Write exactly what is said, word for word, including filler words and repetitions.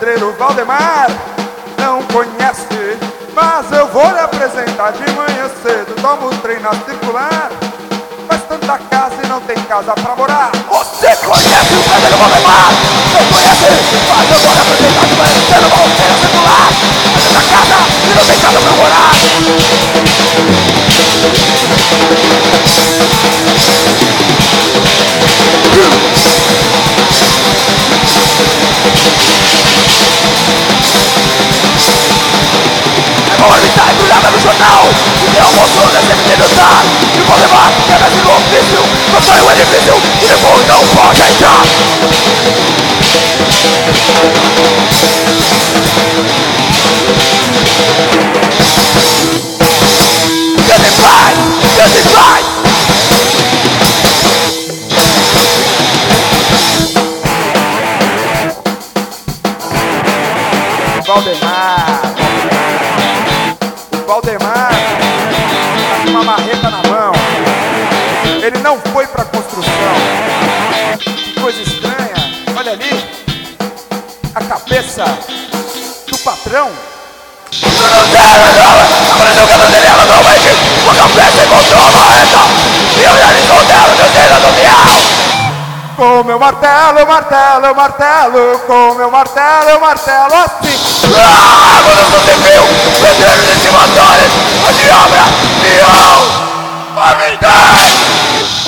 pedreiro Valdemar. Não conhece, mas eu vou lhe apresentar. De manhã cedo tomo o trem na circular. Faz tanta casa e não tem casa pra morar. Você conhece o pedreiro Valdemar? Não conhece, mas eu vou lhe apresentar. De manhã cedo tomo o trem na circular. Faz tanta casa e não tem casa pra morar. É bom evitar embrulhada no jornal. O meu almoço deve ser notar. E o Valdemar quer ver no ofício. Constrói o edifício e depois não pode entrar. Get it right, get it right. Valdemar, o Valdemar tá com uma marreta na mão. Ele não foi pra construção. Que coisa estranha. Olha ali a cabeça do patrão. Apareceu o cabelo dele, ela não vai vir. Uma cabeça encontrou a marreta. E eu já lhe contei o desejo do miau. Com meu martelo, eu martelo, eu martelo. Com meu martelo, eu martelo assim. Ah, quando eu sou civil, pedreiros estimadores, a de obra, miau, a vida.